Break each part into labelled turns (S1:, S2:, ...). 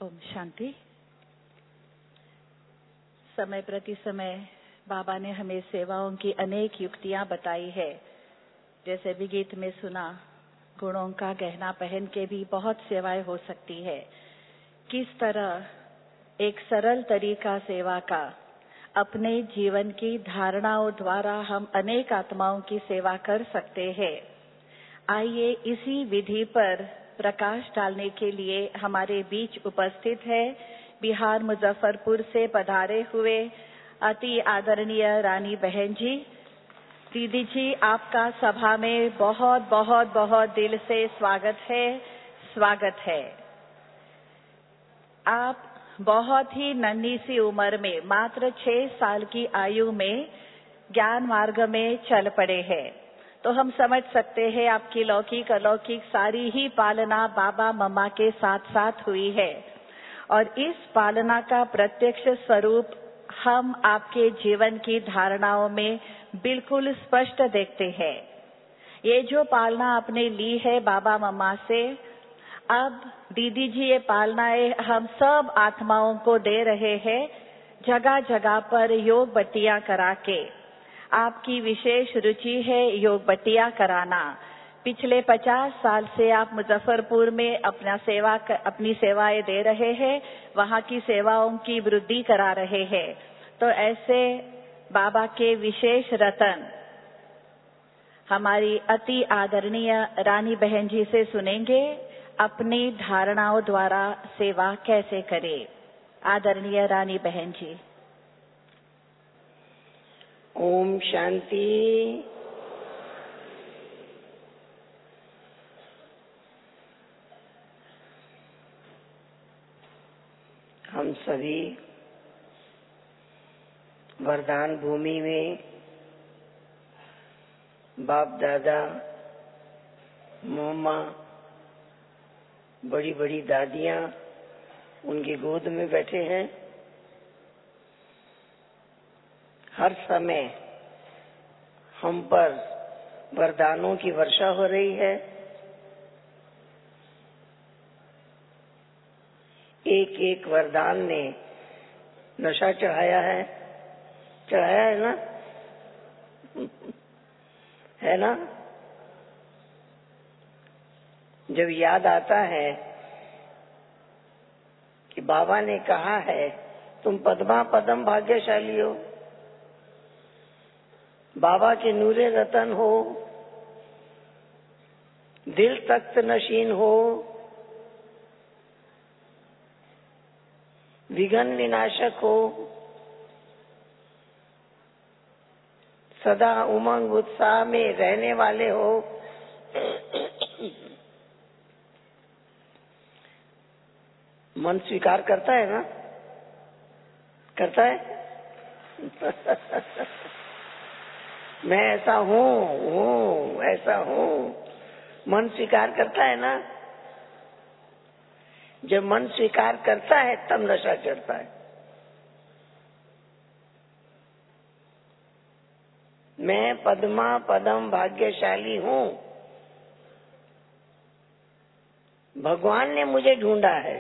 S1: ओम शांति। समय प्रति समय बाबा ने हमें सेवाओं की अनेक युक्तियां बताई है। जैसे भी गीत में सुना, गुणों का गहना पहन के भी बहुत सेवाएं हो सकती है। किस तरह एक सरल तरीका सेवा का अपने जीवन की धारणाओं द्वारा हम अनेक आत्माओं की सेवा कर सकते हैं। आइए इसी विधि पर प्रकाश डालने के लिए हमारे बीच उपस्थित है बिहार मुजफ्फरपुर से पधारे हुए अति आदरणीय रानी बहन जी। दीदी जी, आपका सभा में बहुत बहुत बहुत दिल से स्वागत है, स्वागत है। आप बहुत ही नन्ही सी उम्र में, मात्र 6 साल की आयु में ज्ञान मार्ग में चल पड़े हैं। तो हम समझ सकते हैं आपकी लौकिक अलौकिक सारी ही पालना बाबा मम्मा के साथ साथ हुई है। और इस पालना का प्रत्यक्ष स्वरूप हम आपके जीवन की धारणाओं में बिल्कुल स्पष्ट देखते हैं। ये जो पालना आपने ली है बाबा मम्मा से, अब दीदी जी ये पालनाएं हम सब आत्माओं को दे रहे हैं, जगह जगह पर योग बट्टियां करा के। आपकी विशेष रुचि है योग बट्टियां कराना। पिछले 50 साल से आप मुजफ्फरपुर में अपनी सेवाएं दे रहे हैं, वहाँ की सेवाओं की वृद्धि करा रहे हैं। तो ऐसे बाबा के विशेष रतन हमारी अति आदरणीय रानी बहन जी से सुनेंगे, अपनी धारणाओं द्वारा सेवा कैसे करें। आदरणीय रानी बहन जी।
S2: ओम शांति। हम सभी वरदान भूमि में बाप दादा, मम्मा, बड़ी बड़ी दादियां उनकी गोद में बैठे हैं। हर समय हम पर वरदानों की वर्षा हो रही है। एक एक वरदान ने नशा चढ़ाया है ना? है ना? जब याद आता है कि बाबा ने कहा है तुम पद्मा पदम भाग्यशाली हो, बाबा के नूरे रतन हो, दिल तख्त नशीन हो, विघ्न विनाशक हो, सदा उमंग उत्साह में रहने वाले हो। मन स्वीकार करता है ना? करता है? मैं ऐसा हूँ, ऐसा हूँ। मन स्वीकार करता है ना? जब मन स्वीकार करता है तब नशा चढ़ता है। मैं पद्मा पदम भाग्यशाली हूँ। भगवान ने मुझे ढूंढा है,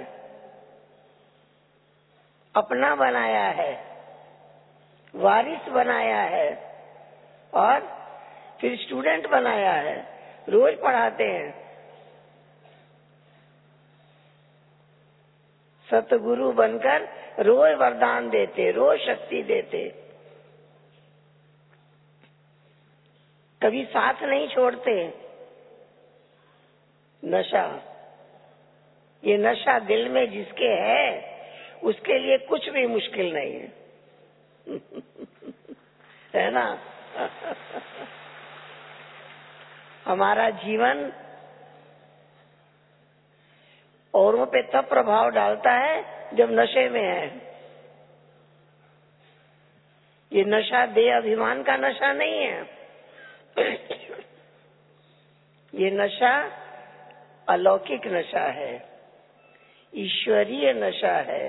S2: अपना बनाया है, वारिस बनाया है और फिर स्टूडेंट बनाया है। रोज पढ़ाते हैं। सतगुरु बनकर रोज वरदान देते, रोज शक्ति देते, कभी साथ नहीं छोड़ते। नशा, ये नशा दिल में जिसके है उसके लिए कुछ भी मुश्किल नहीं है। है ना? हमारा जीवन औरों पे तब प्रभाव डालता है जब नशे में है। ये नशा देह अभिमान का नशा नहीं है। ये नशा अलौकिक नशा है, ईश्वरीय नशा है।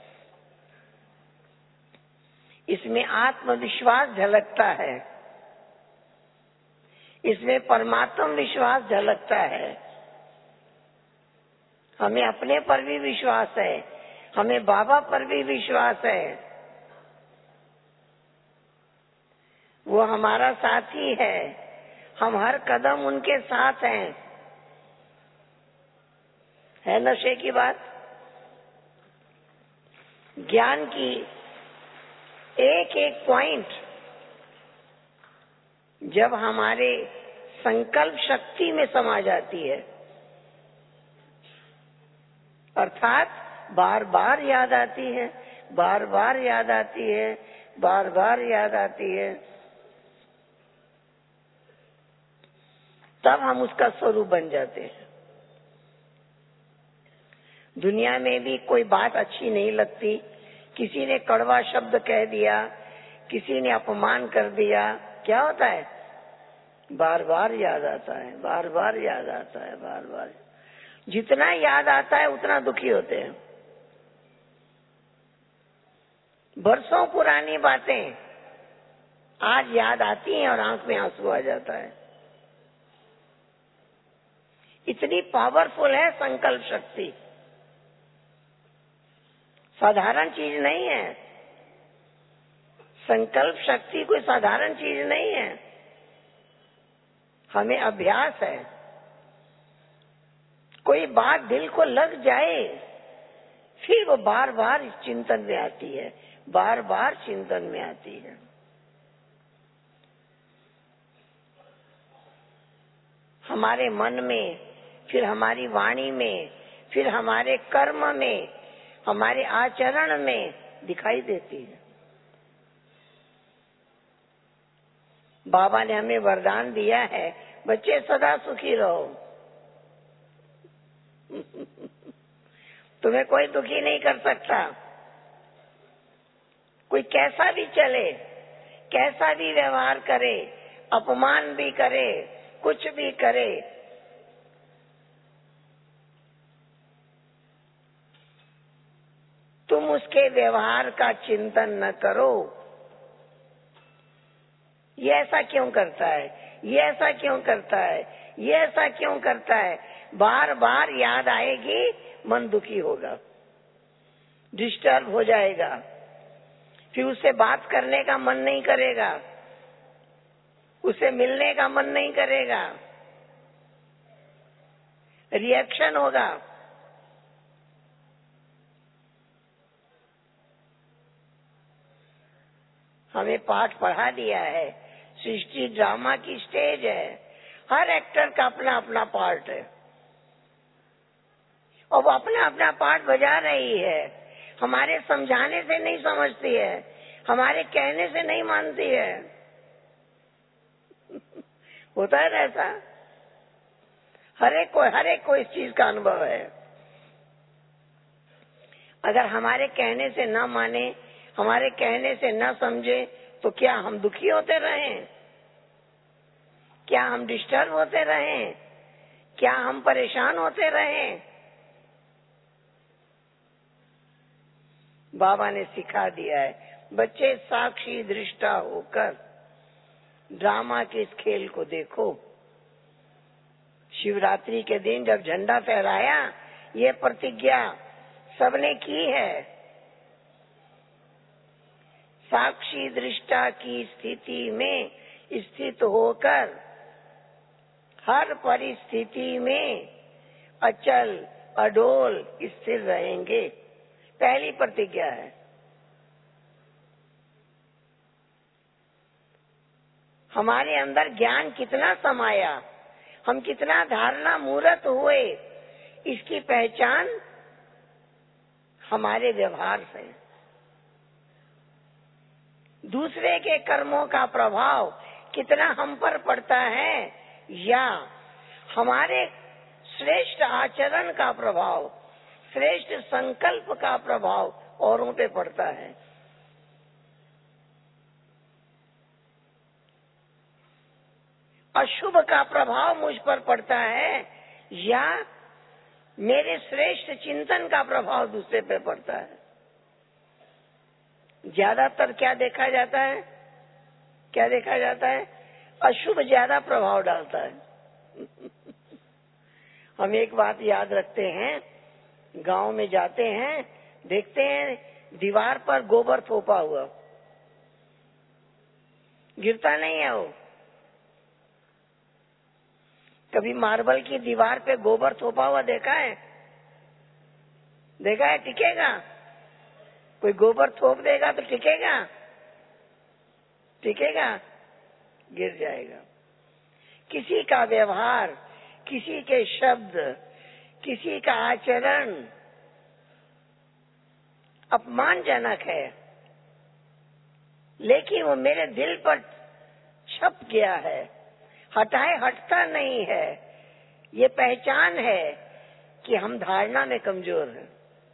S2: इसमें आत्मविश्वास झलकता है, इसमें परमात्मा विश्वास झलकता है। हमें अपने पर भी विश्वास है हमें बाबा पर भी विश्वास है, वो हमारा साथी है, हम हर कदम उनके साथ हैं। है नशे की बात। ज्ञान की एक एक पॉइंट जब हमारे संकल्प शक्ति में समा जाती है, अर्थात बार बार याद आती है, बार बार याद आती है, बार बार याद आती है, तब हम उसका स्वरूप बन जाते हैं। दुनिया में भी कोई बात अच्छी नहीं लगती, किसी ने कड़वा शब्द कह दिया, किसी ने अपमान कर दिया, क्या होता है? बार बार याद आता है, बार बार याद आता है, बार बार। जितना याद आता है उतना दुखी होते हैं। बरसों पुरानी बातें आज याद आती हैं और आंख में आंसू आ जाता है। इतनी पावरफुल है संकल्प शक्ति, साधारण चीज नहीं है। संकल्प शक्ति कोई साधारण चीज नहीं है, हमें अभ्यास है। कोई बात दिल को लग जाए, फिर वो बार बार चिंतन में आती है, बार बार चिंतन में आती है। हमारे मन में, फिर हमारी वाणी में, फिर हमारे कर्म में, हमारे आचरण में दिखाई देती है। बाबा ने हमें वरदान दिया है, बच्चे सदा सुखी रहो। तुम्हें कोई दुखी नहीं कर सकता। कोई कैसा भी चले, कैसा भी व्यवहार करे, अपमान भी करे, कुछ भी करे, तुम उसके व्यवहार का चिंतन न करो। ये ऐसा क्यों करता है, ये ऐसा क्यों करता है, ये ऐसा क्यों करता है। बार बार याद आएगी, मन दुखी होगा, डिस्टर्ब हो जाएगा, फिर उससे बात करने का मन नहीं करेगा, उसे मिलने का मन नहीं करेगा, रिएक्शन होगा। हमें पाठ पढ़ा दिया है, सृष्टि ड्रामा की स्टेज है, हर एक्टर का अपना अपना पार्ट है और वो अपना अपना पार्ट बजा रही है। हमारे समझाने से नहीं समझती है, हमारे कहने से नहीं मानती है। होता है ना ऐसा? हर एक को इस चीज का अनुभव है। अगर हमारे कहने से न माने, हमारे कहने से न समझे, तो क्या हम दुखी होते रहें? क्या हम डिस्टर्ब होते रहें? क्या हम परेशान होते रहें? बाबा ने सिखा दिया है, बच्चे साक्षी दृष्टा होकर ड्रामा के इस खेल को देखो। शिवरात्रि के दिन जब झंडा फहराया, ये प्रतिज्ञा सबने की है, साक्षी दृष्टा की स्थिति में स्थित होकर हर परिस्थिति में अचल अडोल स्थिर रहेंगे। पहली प्रतिज्ञा है। हमारे अंदर ज्ञान कितना समाया, हम कितना धारणा मूर्त हुए, इसकी पहचान हमारे व्यवहार से। दूसरे के कर्मों का प्रभाव कितना हम पर पड़ता है, या हमारे श्रेष्ठ आचरण का प्रभाव, श्रेष्ठ संकल्प का प्रभाव औरों पे पड़ता है। अशुभ का प्रभाव मुझ पर पड़ता है, या मेरे श्रेष्ठ चिंतन का प्रभाव दूसरे पे पड़ता है। ज्यादातर क्या देखा जाता है, क्या देखा जाता है? अशुभ ज्यादा प्रभाव डालता है। हम एक बात याद रखते हैं, गांव में जाते हैं देखते हैं दीवार पर गोबर थोपा हुआ, गिरता नहीं है वो। कभी मार्बल की दीवार पे गोबर थोपा हुआ देखा है? देखा है? टिकेगा? कोई गोबर थोप देगा तो टिकेगा? टिकेगा? गिर जाएगा। किसी का व्यवहार, किसी के शब्द, किसी का आचरण अपमानजनक है, लेकिन वो मेरे दिल पर छप गया है, हटाए हटता नहीं है। ये पहचान है कि हम धारणा में कमजोर हैं।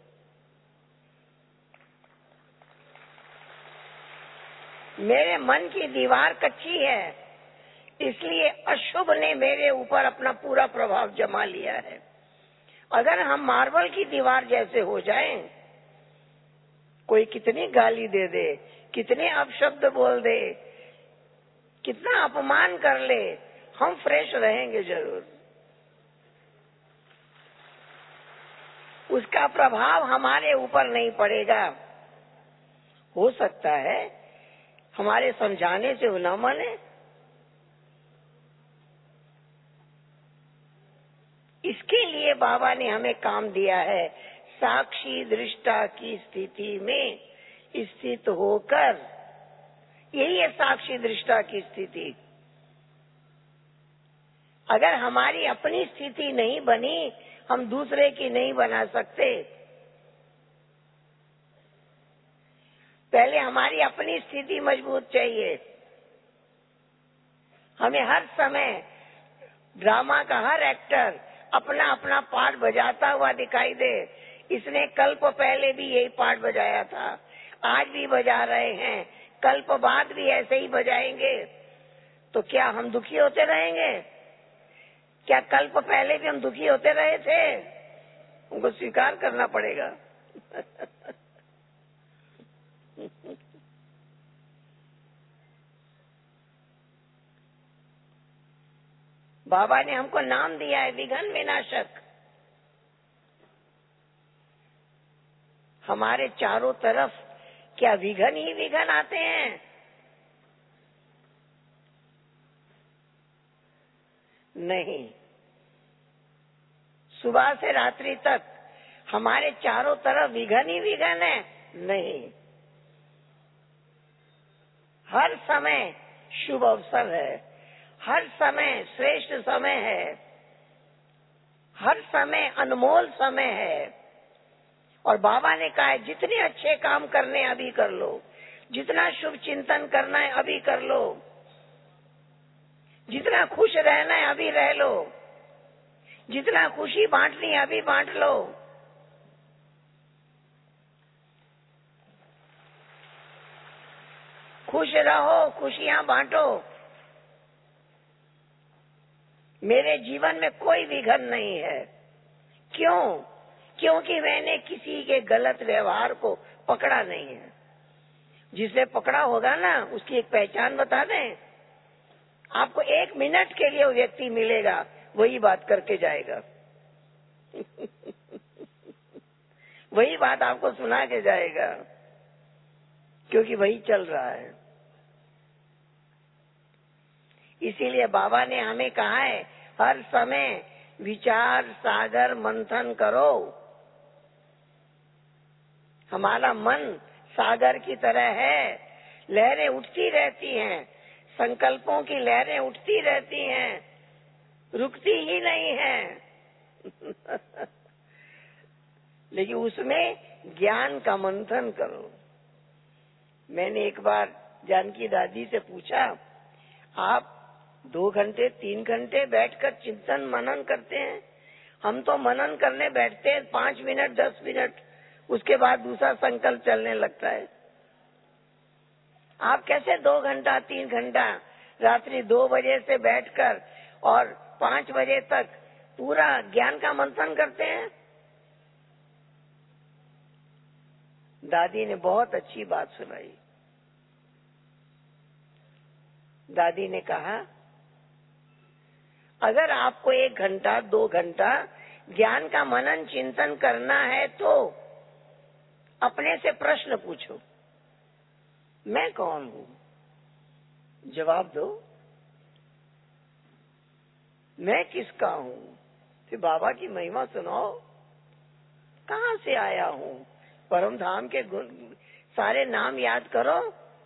S2: मेरे मन की दीवार कच्ची है, इसलिए अशुभ ने मेरे ऊपर अपना पूरा प्रभाव जमा लिया है। अगर हम मार्बल की दीवार जैसे हो जाएं, कोई कितनी गाली दे दे, कितने अपशब्द बोल दे, कितना अपमान कर ले, हम फ्रेश रहेंगे जरूर। उसका प्रभाव हमारे ऊपर नहीं पड़ेगा। हो सकता है हमारे समझाने से वो न माने, इसके लिए बाबा ने हमें काम दिया है, साक्षी दृष्टा की स्थिति में स्थित होकर। यही है साक्षी दृष्टा की स्थिति। अगर हमारी अपनी स्थिति नहीं बनी, हम दूसरे की नहीं बना सकते। पहले हमारी अपनी स्थिति मजबूत चाहिए। हमें हर समय ड्रामा का हर एक्टर अपना अपना पार्ट बजाता हुआ दिखाई दे। इसने कल्प पहले भी यही पार्ट बजाया था, आज भी बजा रहे हैं, कल्प बाद भी ऐसे ही बजाएंगे। तो क्या हम दुखी होते रहेंगे? क्या कल्प पहले भी हम दुखी होते रहे थे? उनको स्वीकार करना पड़ेगा। बाबा ने हमको नाम दिया है विघ्न विनाशक। हमारे चारों तरफ क्या विघ्न ही विघ्न आते हैं? नहीं। सुबह से रात्रि तक हमारे चारों तरफ विघ्न ही विघ्न है? नहीं। हर समय शुभ अवसर है, हर समय श्रेष्ठ समय है, हर समय अनमोल समय है। और बाबा ने कहा है जितने अच्छे काम करने अभी कर लो, जितना शुभ चिंतन करना है अभी कर लो, जितना खुश रहना है अभी रह लो, जितना खुशी बांटनी है अभी बांट लो। खुश रहो, खुशियां बांटो। मेरे जीवन में कोई विघ्न नहीं है। क्यों? क्योंकि मैंने किसी के गलत व्यवहार को पकड़ा नहीं है। जिसे पकड़ा होगा ना, उसकी एक पहचान बता दें। आपको 1 मिनट के लिए वो व्यक्ति मिलेगा, वही बात करके जाएगा। वही बात आपको सुना के जाएगा, क्योंकि वही चल रहा है। इसीलिए बाबा ने हमें कहा है हर समय विचार सागर मंथन करो। हमारा मन सागर की तरह है, लहरें उठती रहती हैं, संकल्पों की लहरें उठती रहती हैं, रुकती ही नहीं है। लेकिन उसमें ज्ञान का मंथन करो। मैंने एक बार जानकी दादी से पूछा, आप 2 घंटे 3 घंटे बैठकर चिंतन मनन करते हैं? हम तो मनन करने बैठते हैं 5 मिनट 10 मिनट, उसके बाद दूसरा संकल्प चलने लगता है। आप कैसे 2 घंटा 3 घंटा रात्रि 2 बजे से बैठकर और 5 बजे तक पूरा ज्ञान का मंथन करते हैं? दादी ने बहुत अच्छी बात सुनाई। दादी ने कहा, अगर आपको 1 घंटा 2 घंटा ज्ञान का मनन चिंतन करना है तो अपने से प्रश्न पूछो, मैं कौन हूं? जवाब दो, मैं किसका हूं? फिर बाबा की महिमा सुनाओ, कहां से आया हूं? परम धाम के गुण, सारे नाम याद करो,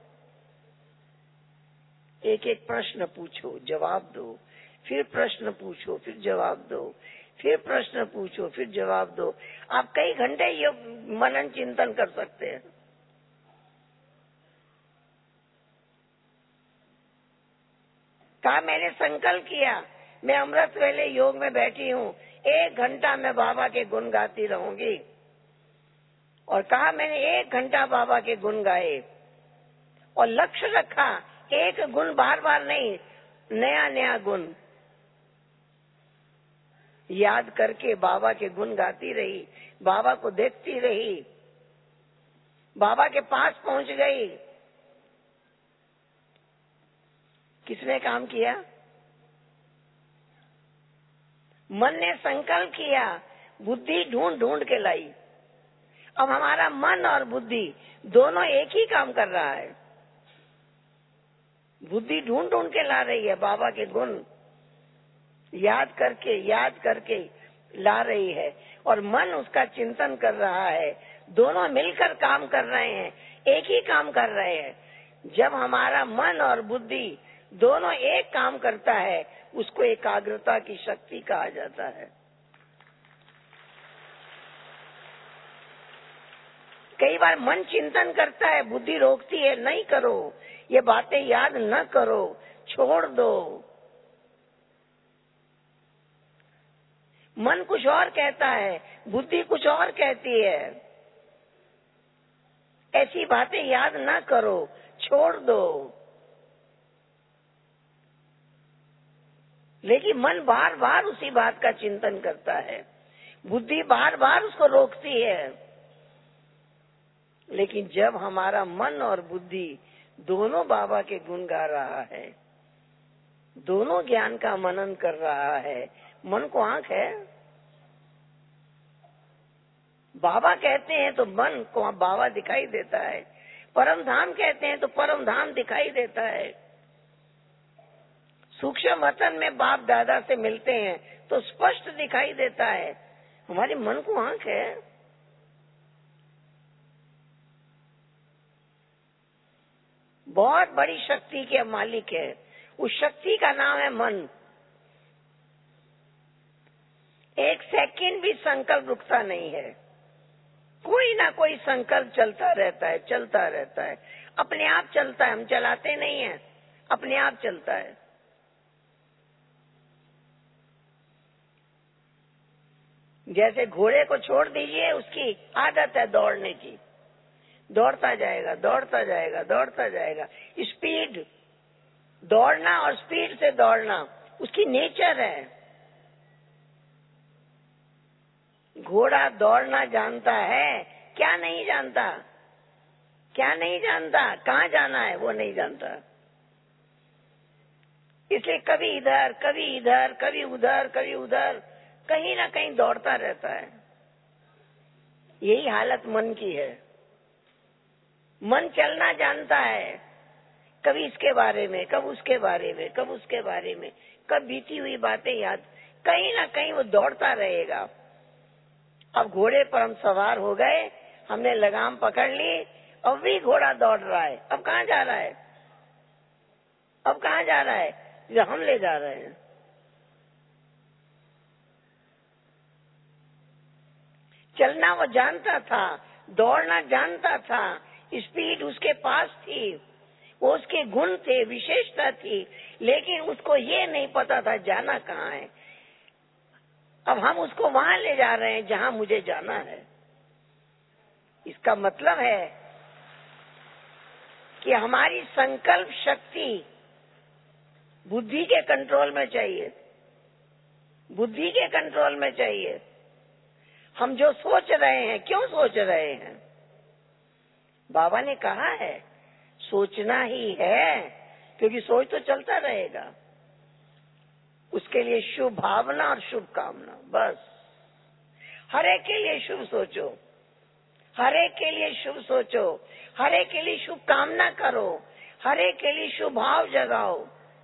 S2: एक एक प्रश्न पूछो, जवाब दो, फिर प्रश्न पूछो, फिर जवाब दो, फिर प्रश्न पूछो, फिर जवाब दो। आप कई घंटे ये मनन चिंतन कर सकते हैं। कहा मैंने संकल्प किया, मैं अमृत वेले योग में बैठी हूँ, 1 घंटा मैं बाबा के गुण गाती रहूंगी। और कहा मैंने 1 घंटा बाबा के गुण गाए और लक्ष्य रखा, एक गुण बार बार नहीं, नया नया गुण याद करके बाबा के गुण गाती रही, बाबा को देखती रही, बाबा के पास पहुंच गई। किसने काम किया? मन ने संकल्प किया, बुद्धि ढूंढ ढूंढ के लाई। अब हमारा मन और बुद्धि दोनों एक ही काम कर रहा है। बुद्धि ढूंढ ढूंढ के ला रही है, बाबा के गुण याद करके ला रही है, और मन उसका चिंतन कर रहा है। दोनों मिलकर काम कर रहे हैं, एक ही काम कर रहे हैं। जब हमारा मन और बुद्धि दोनों एक काम करता है, उसको एकाग्रता की शक्ति कहा जाता है। कई बार मन चिंतन करता है, बुद्धि रोकती है, नहीं करो, ये बातें याद न करो, छोड़ दो। मन कुछ और कहता है, बुद्धि कुछ और कहती है, ऐसी बातें याद न करो, छोड़ दो। लेकिन मन बार बार उसी बात का चिंतन करता है, बुद्धि बार बार उसको रोकती है। लेकिन जब हमारा मन और बुद्धि दोनों बाबा के गुण गा रहा है, दोनों ज्ञान का मनन कर रहा है, मन को आंख है, बाबा कहते हैं तो मन को बाबा दिखाई देता है, परम धाम कहते हैं तो परम धाम दिखाई देता है। सूक्ष्म वतन में बाप दादा से मिलते हैं तो स्पष्ट दिखाई देता है। हमारे मन को आंख है। बहुत बड़ी शक्ति के मालिक है, उस शक्ति का नाम है मन। एक सेकंड भी संकल्प रुकता नहीं है, कोई ना कोई संकल्प चलता रहता है, अपने आप चलता है, हम चलाते नहीं हैं, अपने आप चलता है। जैसे घोड़े को छोड़ दीजिए, उसकी आदत है दौड़ने की, दौड़ता जाएगा, दौड़ता जाएगा, दौड़ता जाएगा। स्पीड दौड़ना और स्पीड से दौड़ना उसकी नेचर है। घोड़ा दौड़ना जानता है, क्या नहीं जानता? क्या नहीं जानता? कहाँ जाना है वो नहीं जानता। इसलिए कभी इधर, कभी इधर, कभी उधर, कभी उधर, कहीं ना कहीं दौड़ता रहता है। यही हालत मन की है। मन चलना जानता है, कभी इसके बारे में, कब उसके बारे में, कब उसके बारे में, कब बीती हुई बातें याद, कहीं ना कहीं वो दौड़ता रहेगा। अब घोड़े पर हम सवार हो गए, हमने लगाम पकड़ ली, अब भी घोड़ा दौड़ रहा है। अब कहाँ जा रहा है? अब कहाँ जा रहा है? जो हम ले जा रहे हैं। चलना वो जानता था, दौड़ना जानता था, स्पीड उसके पास थी, वो उसके गुण थे, विशेषता थी, लेकिन उसको ये नहीं पता था जाना कहाँ है। अब हम उसको वहां ले जा रहे हैं जहां मुझे जाना है। इसका मतलब है कि हमारी संकल्प शक्ति बुद्धि के कंट्रोल में चाहिए, बुद्धि के कंट्रोल में चाहिए। हम जो सोच रहे हैं, क्यों सोच रहे हैं? बाबा ने कहा है सोचना ही है, क्योंकि सोच तो चलता रहेगा। उसके लिए शुभ भावना और शुभ कामना, बस हर एक के लिए शुभ सोचो, हर एक के लिए शुभ सोचो, हर एक के लिए शुभ कामना करो, हर एक के लिए शुभ भाव जगाओ।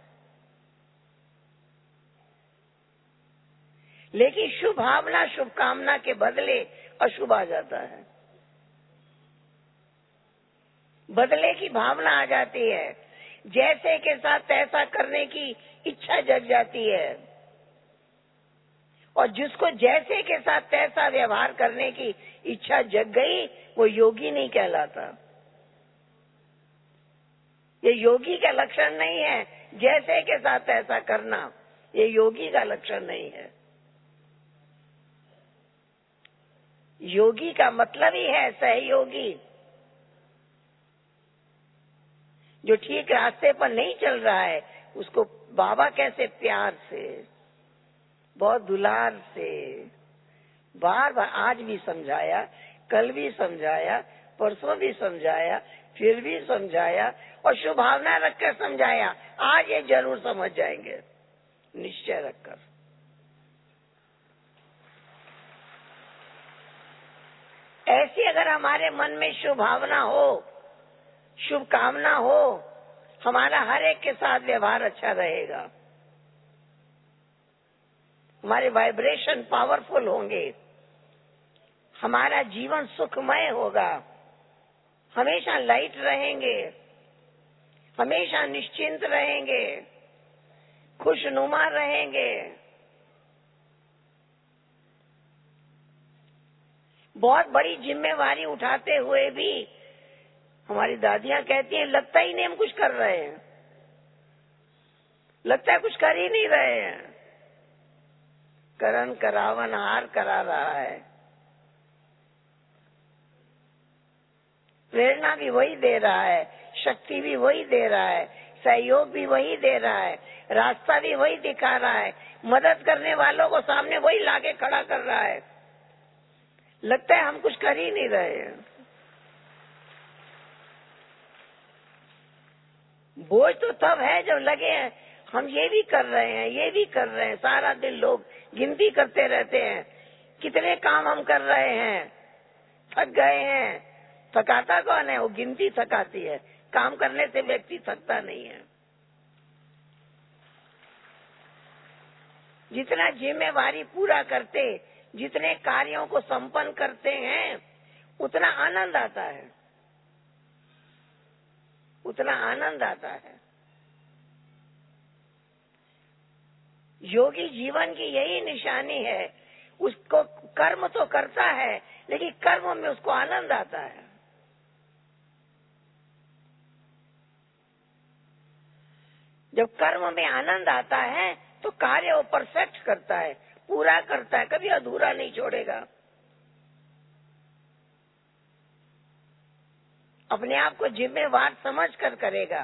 S2: लेकिन शुभ भावना, शुभ कामना के बदले अशुभ आ जाता है, बदले की भावना आ जाती है, जैसे के साथ तैसा करने की इच्छा जग जाती है। और जिसको जैसे के साथ तैसा व्यवहार करने की इच्छा जग गई, वो योगी नहीं कहलाता। ये योगी का लक्षण नहीं है, जैसे के साथ तैसा करना, ये योगी का लक्षण नहीं है। योगी का मतलब ही है सहयोगी। जो ठीक रास्ते पर नहीं चल रहा है, उसको बाबा कैसे प्यार से, बहुत दुलार से, बार बार आज भी समझाया, कल भी समझाया, परसों भी समझाया, फिर भी समझाया और शुभ भावना रखकर समझाया। आज ये जरूर समझ जाएंगे, निश्चय रखकर। ऐसी अगर हमारे मन में शुभ भावना हो, शुभ कामना हो, हमारा हर एक के साथ व्यवहार अच्छा रहेगा, हमारे वाइब्रेशन पावरफुल होंगे, हमारा जीवन सुखमय होगा, हमेशा लाइट रहेंगे, हमेशा निश्चिंत रहेंगे, खुशनुमा रहेंगे। बहुत बड़ी जिम्मेवारी उठाते हुए भी हमारी दादियां कहती हैं, लगता ही नहीं हम कुछ कर रहे हैं, लगता है कुछ कर ही नहीं रहे हैं। करन करावन हार करा रहा है, प्रेरणा भी वही दे रहा है, शक्ति भी वही दे रहा है, सहयोग भी वही दे रहा है, रास्ता भी वही दिखा रहा है, मदद करने वालों को सामने वही लाके खड़ा कर रहा है। लगता है हम कुछ कर ही नहीं रहे हैं। बोझ तो तब है जब लगे हैं हम ये भी कर रहे हैं, ये भी कर रहे हैं। सारा दिन लोग गिनती करते रहते हैं, कितने काम हम कर रहे हैं, थक गए हैं। थकाता कौन है? वो गिनती थकाती है, काम करने से व्यक्ति थकता नहीं है। जितना जिम्मेवारी पूरा करते, जितने कार्यों को संपन्न करते हैं, उतना आनंद आता है, उतना आनंद आता है। योगी जीवन की यही निशानी है, उसको कर्म तो करता है, लेकिन कर्म में उसको आनंद आता है। जब कर्म में आनंद आता है तो कार्य वो परफेक्ट करता है, पूरा करता है, कभी अधूरा नहीं छोड़ेगा। अपने आप को जिम्मेवार समझकर करेगा,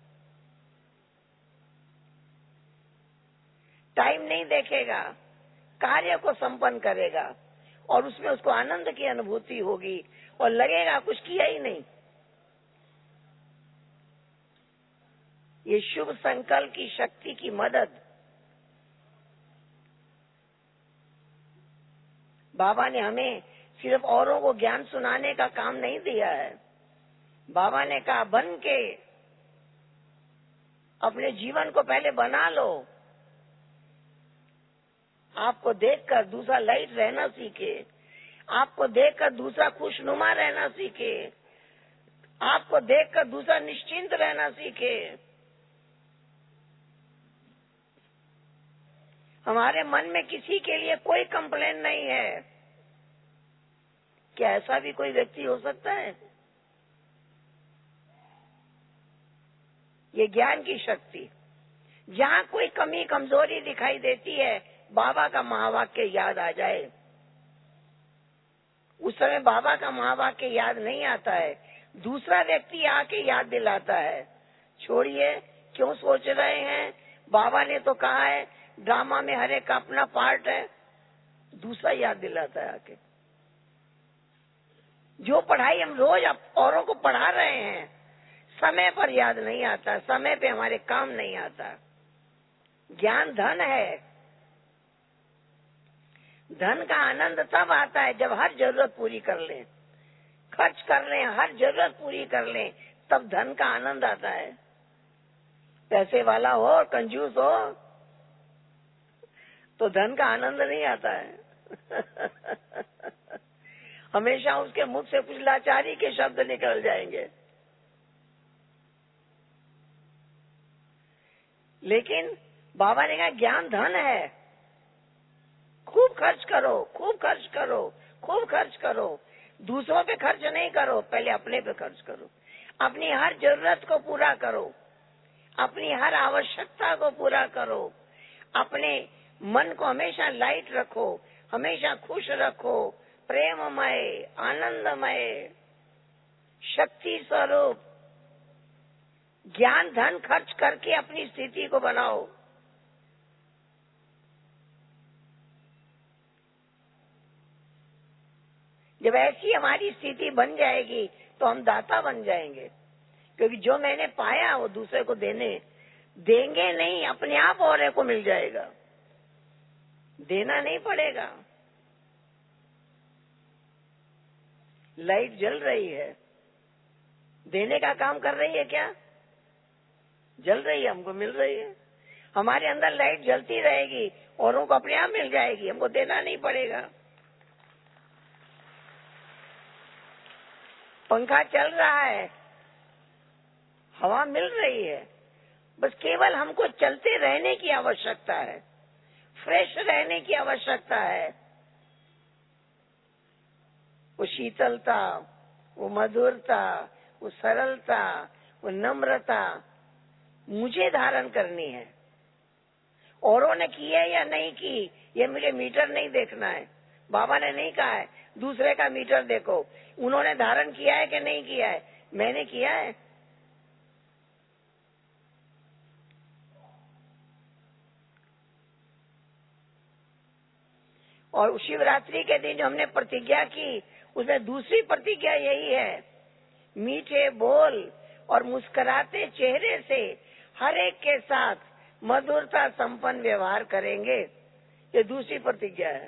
S2: टाइम नहीं देखेगा, कार्य को संपन्न करेगा और उसमें उसको आनंद की अनुभूति होगी और लगेगा कुछ किया ही नहीं। ये शुभ संकल्प की शक्ति की मदद बाबा ने हमें सिर्फ औरों को ज्ञान सुनाने का काम नहीं दिया है। बाबा ने कहा बन के अपने जीवन को पहले बना लो, आपको देखकर दूसरा लाइट रहना सीखे, आपको देखकर दूसरा खुशनुमा रहना सीखे, आपको देखकर दूसरा निश्चिंत रहना सीखे। हमारे मन में किसी के लिए कोई कंप्लेन नहीं है। क्या ऐसा भी कोई व्यक्ति हो सकता है? ये ज्ञान की शक्ति। जहाँ कोई कमी कमजोरी दिखाई देती है, बाबा का महावाक्य याद आ जाए। उस समय बाबा का महावाक्य याद नहीं आता है, दूसरा व्यक्ति आके याद दिलाता है। छोड़िए, क्यों सोच रहे हैं, बाबा ने तो कहा है, ड्रामा में हर एक का अपना पार्ट है। दूसरा याद दिलाता है आके। जो पढ़ाई हम रोज औरों को पढ़ा रहे हैं, समय पर याद नहीं आता, समय पे हमारे काम नहीं आता। ज्ञान धन है। धन का आनंद तब आता है जब हर जरूरत पूरी कर ले। खर्च कर लें, हर जरूरत पूरी कर लें, तब धन का आनंद आता है। पैसे वाला हो और कंजूस हो तो धन का आनंद नहीं आता है। हमेशा उसके मुख से कुछ लाचारी के शब्द निकल जाएंगे। लेकिन बाबा ने कहा ज्ञान धन है, खूब खर्च करो, खूब खर्च करो, खूब खर्च करो। दूसरों पे खर्च नहीं करो, पहले अपने पे खर्च करो। अपनी हर जरूरत को पूरा करो, अपनी हर आवश्यकता को पूरा करो। अपने मन को हमेशा लाइट रखो, हमेशा खुश रखो, प्रेममय, आनंदमय, शक्ति स्वरूप। ज्ञान धन खर्च करके अपनी स्थिति को बनाओ। जब ऐसी हमारी स्थिति बन जाएगी तो हम दाता बन जाएंगे, क्योंकि जो मैंने पाया वो दूसरे को देंगे नहीं, अपने आप औरों को मिल जाएगा, देना नहीं पड़ेगा। लाइट जल रही है, देने का काम कर रही है क्या? जल रही है, हमको मिल रही है। हमारे अंदर लाइट जलती रहेगी, औरों को अपने आप मिल जाएगी, हमको देना नहीं पड़ेगा। पंखा चल रहा है, हवा मिल रही है, बस केवल हमको चलते रहने की आवश्यकता है, फ्रेश रहने की आवश्यकता है। वो शीतलता, वो मधुरता, वो सरलता, वो नम्रता मुझे धारण करनी है। औरों ने की है या नहीं की, ये मुझे मीटर नहीं देखना है। बाबा ने नहीं कहा है दूसरे का मीटर देखो, उन्होंने धारण किया है कि नहीं किया है, मैंने किया है। और शिवरात्रि के दिन जो हमने प्रतिज्ञा की, उसमें दूसरी प्रतिज्ञा यही है, मीठे बोल और मुस्कुराते चेहरे से हर एक के साथ मधुरता संपन्न व्यवहार करेंगे। ये दूसरी प्रतिज्ञा है।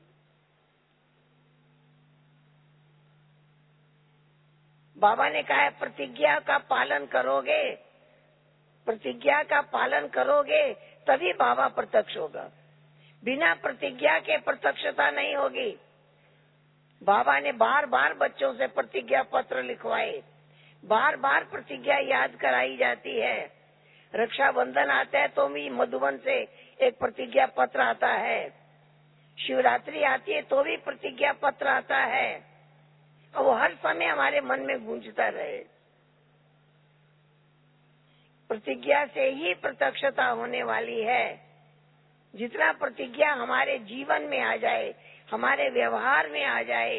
S2: बाबा ने कहा है प्रतिज्ञा का पालन करोगे, प्रतिज्ञा का पालन करोगे तभी बाबा प्रत्यक्ष होगा। बिना प्रतिज्ञा के प्रत्यक्षता नहीं होगी। बाबा ने बार बार बच्चों से प्रतिज्ञा पत्र लिखवाए, बार बार प्रतिज्ञा याद कराई जाती है। रक्षाबंधन आता है तो भी मधुबन से एक प्रतिज्ञा पत्र आता है, शिवरात्रि आती है तो भी प्रतिज्ञा पत्र आता है, और वो हर समय हमारे मन में गूंजता रहे। प्रतिज्ञा से ही प्रत्यक्षता होने वाली है। जितना प्रतिज्ञा हमारे जीवन में आ जाए, हमारे व्यवहार में आ जाए,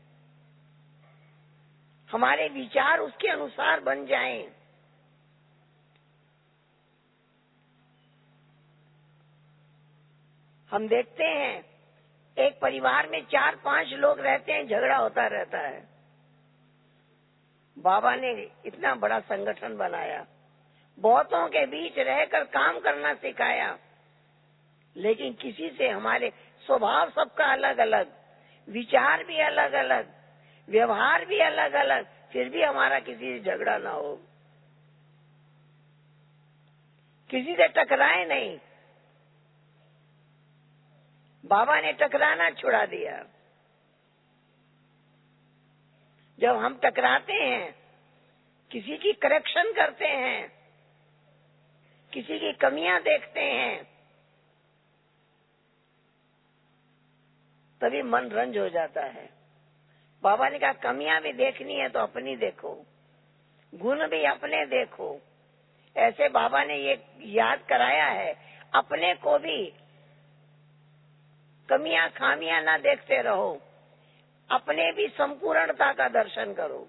S2: हमारे विचार उसके अनुसार बन जाएं, हम देखते हैं एक परिवार में 4-5 लोग रहते हैं, झगड़ा होता रहता है। बाबा ने इतना बड़ा संगठन बनाया, बहुतों के बीच रहकर काम करना सिखाया, लेकिन किसी से हमारे स्वभाव सबका अलग अलग, विचार भी अलग अलग, व्यवहार भी अलग अलग, फिर भी हमारा किसी से झगड़ा ना हो, किसी से टकराए नहीं। बाबा ने टकराना छुड़ा दिया। जब हम टकराते हैं, किसी की करेक्शन करते हैं, किसी की कमियां देखते हैं, तभी मन रंज हो जाता है। बाबा ने कहा कमियां भी देखनी है तो अपनी देखो, गुण भी अपने देखो। ऐसे बाबा ने ये याद कराया है, अपने को भी कमियां खामियां ना देखते रहो, अपने भी संपूर्णता का दर्शन करो।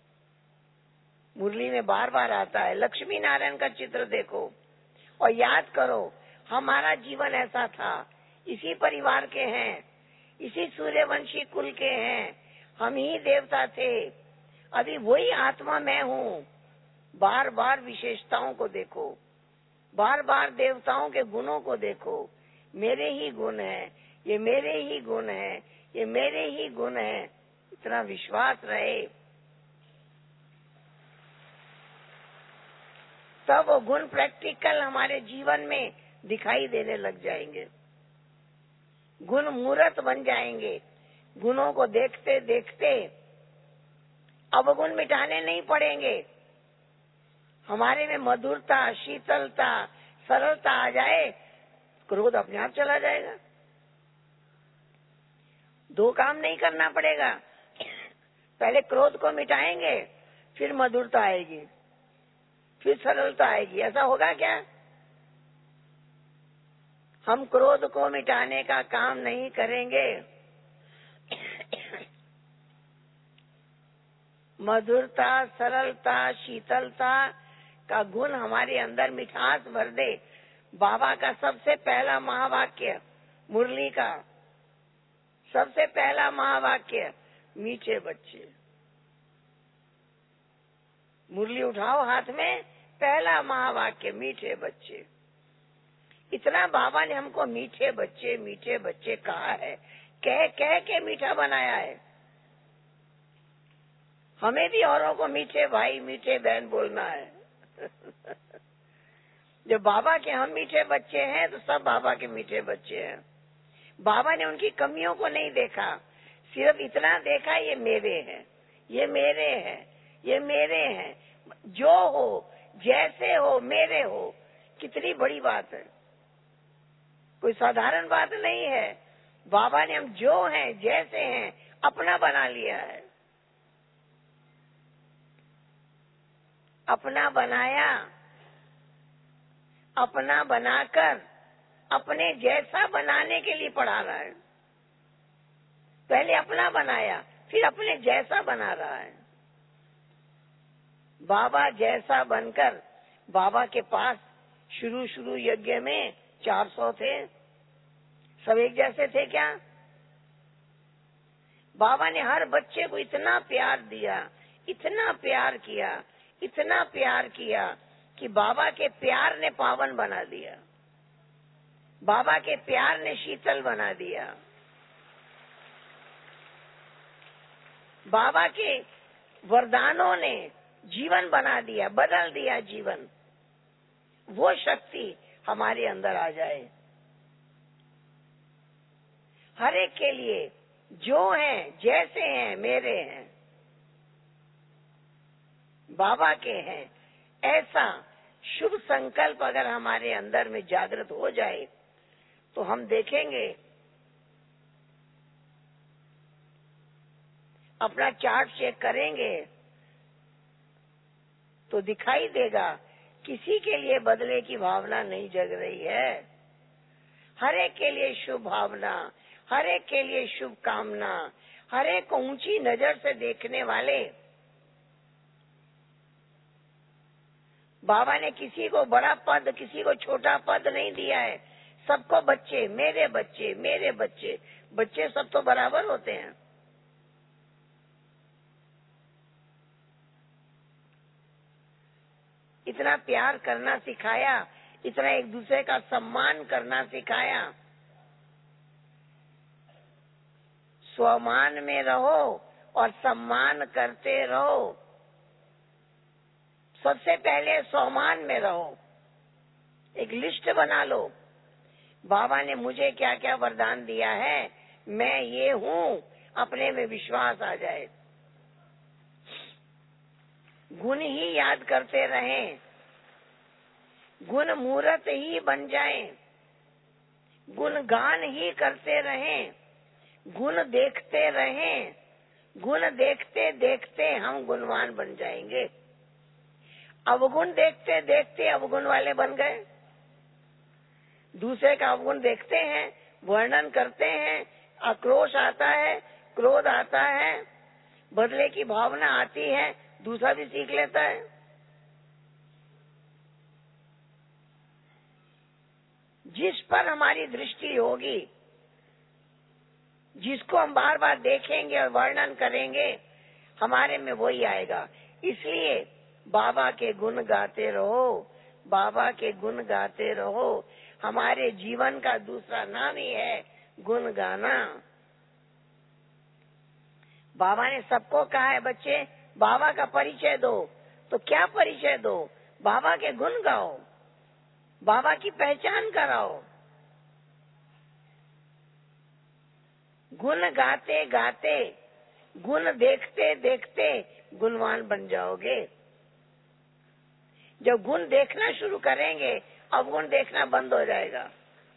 S2: मुरली में बार बार आता है, लक्ष्मी नारायण का चित्र देखो और याद करो हमारा जीवन ऐसा था, इसी परिवार के हैं, इसी सूर्यवंशी कुल के हैं, हम ही देवता थे, अभी वही आत्मा मैं हूँ। बार बार विशेषताओं को देखो, बार बार देवताओं के गुणों को देखो, मेरे ही गुण हैं, ये मेरे ही गुण हैं, ये मेरे ही गुण हैं। इतना विश्वास रहे तब वो गुण प्रैक्टिकल हमारे जीवन में दिखाई देने लग जाएंगे, गुण मूर्त बन जाएंगे। गुणों को देखते देखते अवगुण मिटाने नहीं पड़ेंगे। हमारे में मधुरता, शीतलता, सरलता आ जाए, क्रोध अपने आप चला जाएगा। दो काम नहीं करना पड़ेगा। पहले क्रोध को मिटाएंगे, फिर मधुरता आएगी, फिर सरलता आएगी। ऐसा होगा क्या? हम क्रोध को मिटाने का काम नहीं करेंगे, मधुरता, सरलता, शीतलता का गुण हमारे अंदर मिठास भर दे। बाबा का सबसे पहला महावाक्य, मुरली का सबसे पहला महावाक्य, मीठे बच्चे। मुरली उठाओ हाथ में, पहला महावाक्य मीठे बच्चे। इतना बाबा ने हमको मीठे बच्चे कहा है, कह कह के मीठा बनाया है। हमें भी औरों को मीठे भाई, मीठे बहन बोलना है। जब बाबा के हम मीठे बच्चे हैं तो सब बाबा के मीठे बच्चे हैं। बाबा ने उनकी कमियों को नहीं देखा, सिर्फ इतना देखा, ये मेरे हैं, ये मेरे हैं, ये मेरे हैं। जो हो, जैसे हो, मेरे हो। कितनी बड़ी बात है, कोई साधारण बात नहीं है। बाबा ने हम जो हैं, जैसे हैं, अपना बना लिया है। अपना बनाया, अपना बनाकर अपने जैसा बनाने के लिए पढ़ा रहा है। पहले अपना बनाया, फिर अपने जैसा बना रहा है। बाबा जैसा बनकर, बाबा के पास शुरू यज्ञ में 400 थे, सब एक जैसे थे क्या? बाबा ने हर बच्चे को इतना प्यार दिया, इतना प्यार किया, इतना प्यार किया कि बाबा के प्यार ने पावन बना दिया, बाबा के प्यार ने शीतल बना दिया, बाबा के वरदानों ने जीवन बना दिया, बदल दिया जीवन। वो शक्ति हमारे अंदर आ जाए। हर एक के लिए जो हैं, जैसे हैं, मेरे हैं, बाबा के हैं, ऐसा शुभ संकल्प अगर हमारे अंदर में जागृत हो जाए तो हम देखेंगे, अपना चार्ट चेक करेंगे तो दिखाई देगा किसी के लिए बदले की भावना नहीं जग रही है। हर एक के लिए शुभ भावना, हर एक के लिए शुभ कामना, हर एक को ऊंची नजर से देखने वाले। बाबा ने किसी को बड़ा पद, किसी को छोटा पद नहीं दिया है। सबको बच्चे, मेरे बच्चे, मेरे बच्चे। बच्चे सब तो बराबर होते हैं। इतना प्यार करना सिखाया, इतना एक दूसरे का सम्मान करना सिखाया। स्वमान में रहो और सम्मान करते रहो। सबसे पहले स्वमान में रहो, एक लिस्ट बना लो। बाबा ने मुझे क्या क्या वरदान दिया है, मैं ये हूँ, अपने में विश्वास आ जाए। गुण ही याद करते रहें, गुण मूर्त ही बन जाएं, गुण गान ही करते रहें, गुण देखते रहें। गुण देखते देखते हम गुणवान बन जाएंगे। अवगुण देखते देखते अवगुण वाले बन गए। दूसरे का अवगुण देखते हैं, वर्णन करते हैं, आक्रोश आता है, क्रोध आता है, बदले की भावना आती है, दूसरा भी सीख लेता है। जिस पर हमारी दृष्टि होगी, जिसको हम बार बार देखेंगे और वर्णन करेंगे, हमारे में वही आएगा। इसलिए बाबा के गुण गाते रहो, बाबा के गुण गाते रहो। हमारे जीवन का दूसरा नाम ही है गुण गाना। बाबा ने सबको कहा है, बच्चे बाबा का परिचय दो। तो क्या परिचय दो? बाबा के गुण गाओ, बाबा की पहचान कराओ। गुण गाते गाते, गुण देखते देखते गुणवान बन जाओगे। जब गुण देखना शुरू करेंगे, अवगुण देखना बंद हो जाएगा।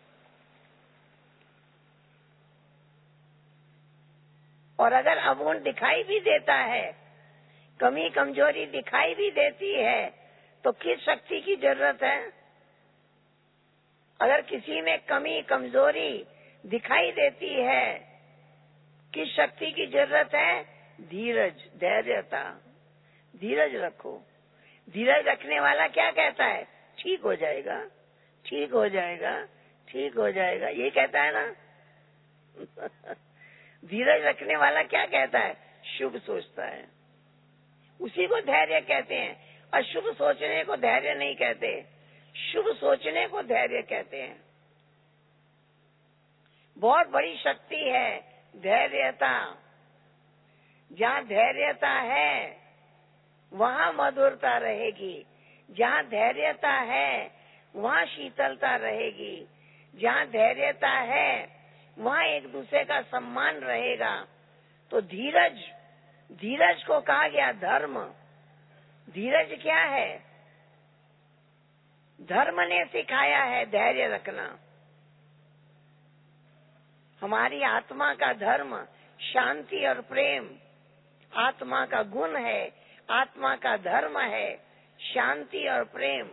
S2: और अगर अवगुण दिखाई भी देता है, कमी कमजोरी दिखाई भी देती है, तो किस शक्ति की जरूरत है? अगर किसी में कमी कमजोरी दिखाई देती है, किस शक्ति की जरूरत है? धीरज, धैर्यता। धीरज रखो। धीरज रखने वाला क्या कहता है? ठीक हो जाएगा, ठीक हो जाएगा, ठीक हो जाएगा, ये कहता है ना। धीरज रखने वाला क्या कहता है? शुभ सोचता है, उसी को धैर्य कहते हैं। अशुभ सोचने को धैर्य नहीं कहते, शुभ सोचने को धैर्य कहते हैं। बहुत बड़ी शक्ति है धैर्यता। जहाँ धैर्यता है वहाँ मधुरता रहेगी, जहाँ धैर्यता है वहाँ शीतलता रहेगी, जहाँ धैर्यता है वहाँ एक दूसरे का सम्मान रहेगा। तो धीरज, धीरज को कहा गया धर्म। धीरज क्या है? धर्म ने सिखाया है धैर्य रखना। हमारी आत्मा का धर्म शांति और प्रेम, आत्मा का गुण है, आत्मा का धर्म है शांति और प्रेम,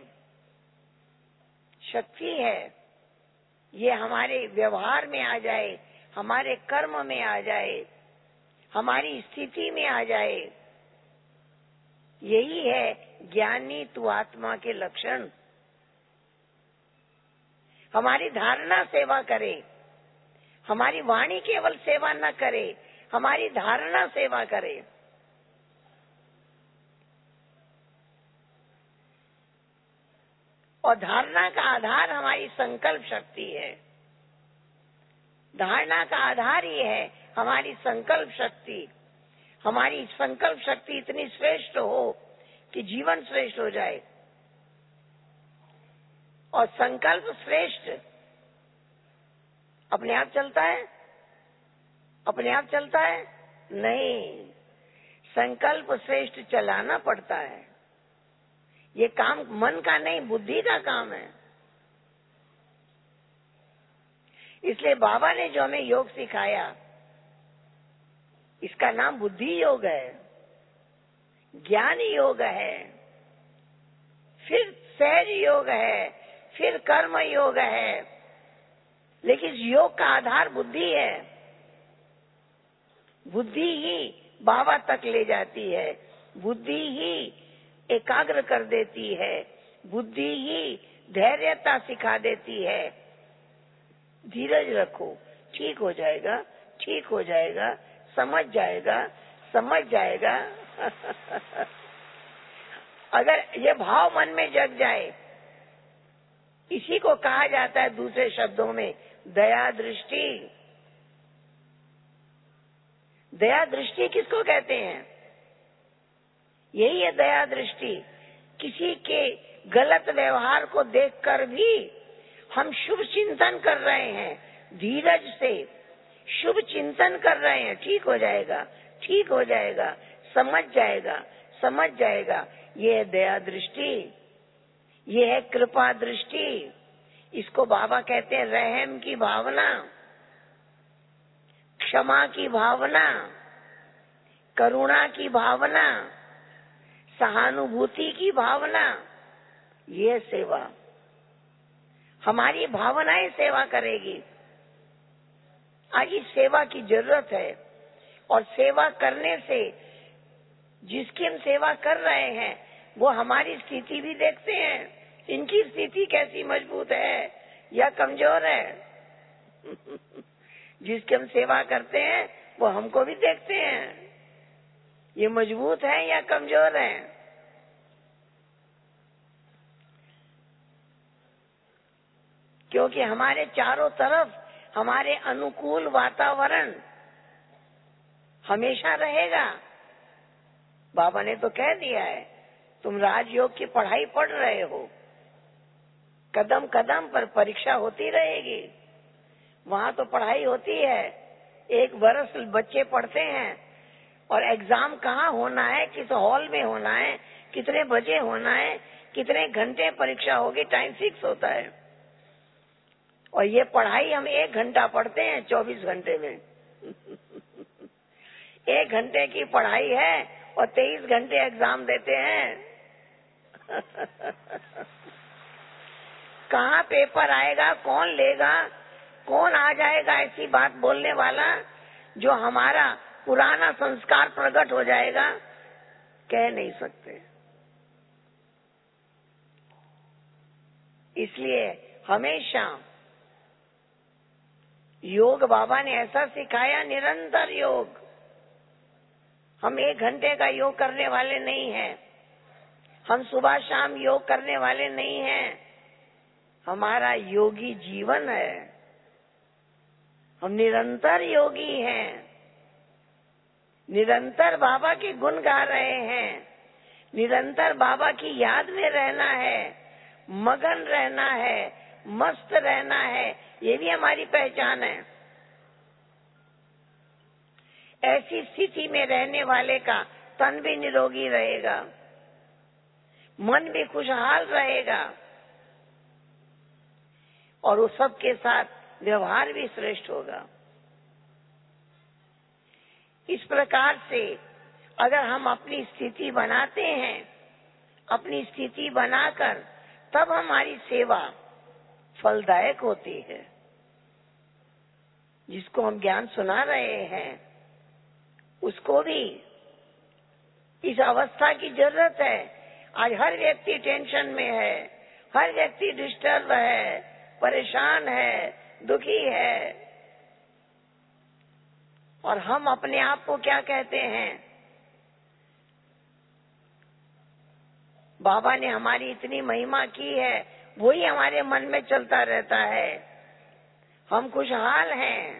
S2: शक्ति है। ये हमारे व्यवहार में आ जाए, हमारे कर्म में आ जाए, हमारी स्थिति में आ जाए। यही है ज्ञानी तू आत्मा के लक्षण। हमारी धारणा सेवा करे, हमारी वाणी केवल सेवा न करे, हमारी धारणा सेवा करे। और धारणा का आधार हमारी संकल्प शक्ति है। धारणा का आधार ये है हमारी संकल्प शक्ति। हमारी संकल्प शक्ति इतनी श्रेष्ठ हो कि जीवन श्रेष्ठ हो जाए। और संकल्प श्रेष्ठ अपने आप चलता है? अपने आप चलता है? नहीं, संकल्प श्रेष्ठ चलाना पड़ता है। ये काम मन का नहीं, बुद्धि का काम है। इसलिए बाबा ने जो हमें योग सिखाया, इसका नाम बुद्धि योग है, ज्ञान योग है, फिर सहज योग है, फिर कर्म योग है। लेकिन इस योग का आधार बुद्धि है। बुद्धि ही बाबा तक ले जाती है, बुद्धि ही एकाग्र कर देती है, बुद्धि ही धैर्यता सिखा देती है। धीरज रखो, ठीक हो जाएगा, ठीक हो जाएगा, समझ जाएगा, समझ जाएगा। अगर ये भाव मन में जग जाए, इसी को कहा जाता है दूसरे शब्दों में दया दृष्टि। दया दृष्टि किसको कहते हैं? यही है दया दृष्टि। किसी के गलत व्यवहार को देखकर भी हम शुभ चिंतन कर रहे हैं, धीरज से शुभ चिंतन कर रहे हैं, ठीक हो जाएगा, ठीक हो जाएगा, समझ जाएगा, समझ जाएगा। ये है दया दृष्टि, ये है कृपा दृष्टि। इसको बाबा कहते हैं रहम की भावना, क्षमा की भावना, करुणा की भावना, सहानुभूति की भावना। ये सेवा, हमारी भावनाएं सेवा करेगी। आज इस सेवा की जरूरत है। और सेवा करने से, जिसकी हम सेवा कर रहे हैं, वो हमारी स्थिति भी देखते हैं, इनकी स्थिति कैसी मजबूत है या कमजोर है। जिसकी हम सेवा करते हैं वो हमको भी देखते हैं, ये मजबूत है या कमजोर है। क्योंकि हमारे चारों तरफ हमारे अनुकूल वातावरण हमेशा रहेगा। बाबा ने तो कह दिया है तुम राजयोग की पढ़ाई पढ़ रहे हो, कदम कदम पर परीक्षा होती रहेगी। वहां तो पढ़ाई होती है, 1 बरस बच्चे पढ़ते हैं, और एग्जाम कहाँ होना है, किस हॉल में होना है, कितने बजे होना है, कितने घंटे परीक्षा होगी, टाइम फिक्स होता है। और ये पढ़ाई हम 1 घंटा पढ़ते हैं 24 घंटे में। 1 घंटे की पढ़ाई है और 23 घंटे एग्जाम देते हैं। कहाँ पेपर आएगा, कौन लेगा, कौन आ जाएगा ऐसी बात बोलने वाला, जो हमारा पुराना संस्कार प्रकट हो जाएगा, कह नहीं सकते। इसलिए हमेशा योग बाबा ने ऐसा सिखाया, निरंतर योग। हम 1 घंटे का योग करने वाले नहीं हैं, हम सुबह शाम योग करने वाले नहीं हैं। हमारा योगी जीवन है, हम निरंतर योगी हैं, निरंतर बाबा के गुण गा रहे हैं, निरंतर बाबा की याद में रहना है, मगन रहना है, मस्त रहना है, ये भी हमारी पहचान है। ऐसी स्थिति में रहने वाले का तन भी निरोगी रहेगा, मन भी खुशहाल रहेगा, और उस सब के साथ व्यवहार भी श्रेष्ठ होगा। इस प्रकार से अगर हम अपनी स्थिति बनाते हैं, अपनी स्थिति बनाकर तब हमारी सेवा फलदायक होती है। जिसको हम ज्ञान सुना रहे हैं उसको भी इस अवस्था की जरूरत है। आज हर व्यक्ति टेंशन में है, हर व्यक्ति डिस्टर्ब है, परेशान है, दुखी है, और हम अपने आप को क्या कहते हैं? बाबा ने हमारी इतनी महिमा की है, वही हमारे मन में चलता रहता है। हम खुशहाल हैं,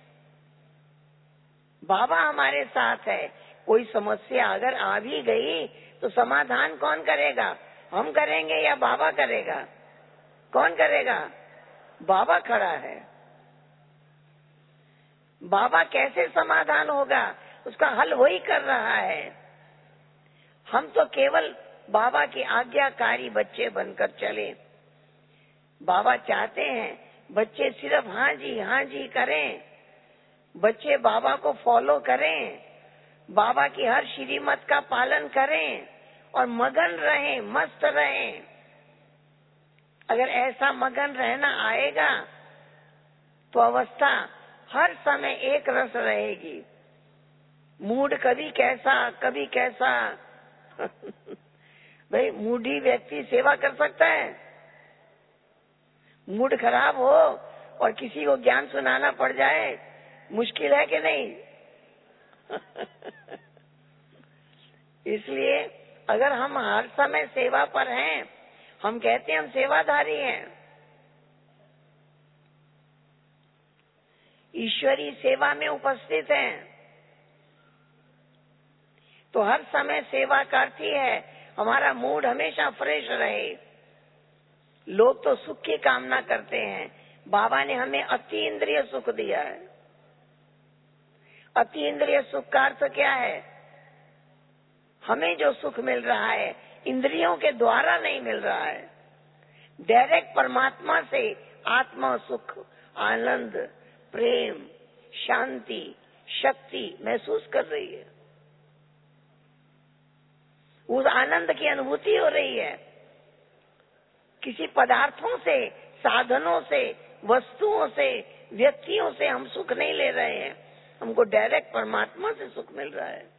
S2: बाबा हमारे साथ है। कोई समस्या अगर आ भी गई तो समाधान कौन करेगा? हम करेंगे या बाबा करेगा? कौन करेगा? बाबा खड़ा है। बाबा कैसे समाधान होगा, उसका हल वही कर रहा है। हम तो केवल बाबा के आज्ञाकारी बच्चे बनकर चले। बाबा चाहते हैं बच्चे सिर्फ हाँ जी करें, बच्चे बाबा को फॉलो करें, बाबा की हर श्रीमत का पालन करें और मगन रहें, मस्त रहें। अगर ऐसा मगन रहना आएगा तो अवस्था हर समय एक रस रहेगी। मूड कभी कैसा भाई मूडी व्यक्ति सेवा कर सकता है? मूड खराब हो और किसी को ज्ञान सुनाना पड़ जाए, मुश्किल है कि नहीं? इसलिए अगर हम हर समय सेवा पर हैं, हम कहते हैं हम सेवाधारी हैं। ईश्वरी सेवा में उपस्थित हैं, तो हर समय सेवा करती है, हमारा मूड हमेशा फ्रेश रहे। लोग तो सुख की कामना करते हैं, बाबा ने हमें अति इंद्रिय सुख दिया है। अति इंद्रिय सुख का अर्थ क्या है? हमें जो सुख मिल रहा है इंद्रियों के द्वारा नहीं मिल रहा है, डायरेक्ट परमात्मा से आत्मा सुख, आनंद, प्रेम, शांति, शक्ति महसूस कर रही है। उस आनंद की अनुभूति हो रही है। किसी पदार्थों से, साधनों से, वस्तुओं से, व्यक्तियों से हम सुख नहीं ले रहे हैं, हमको डायरेक्ट परमात्मा से सुख मिल रहा है।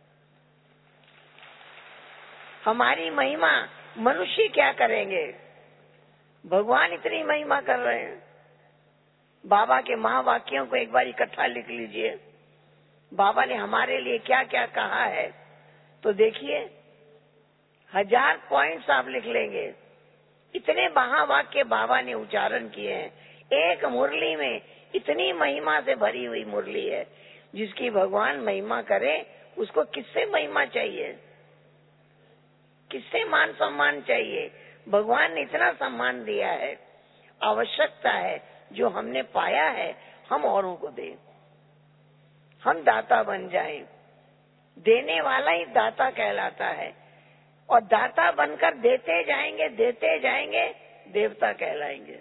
S2: हमारी महिमा मनुष्य क्या करेंगे? भगवान इतनी महिमा कर रहे हैं। बाबा के महावाक्यों को एक बार इकट्ठा लिख लीजिए। बाबा ने हमारे लिए क्या क्या कहा है तो देखिए, 1000 पॉइंट्स आप लिख लेंगे। इतने महावाक्य बाबा ने उच्चारण किए हैं। एक मुरली में इतनी महिमा से भरी हुई मुरली है। जिसकी भगवान महिमा करे उसको किससे महिमा चाहिए? किससे मान सम्मान चाहिए? भगवान ने इतना सम्मान दिया है। आवश्यकता है जो हमने पाया है हम औरों को दें, हम दाता बन जाएं। देने वाला ही दाता कहलाता है और दाता बनकर देते जाएंगे देवता कहलाएंगे।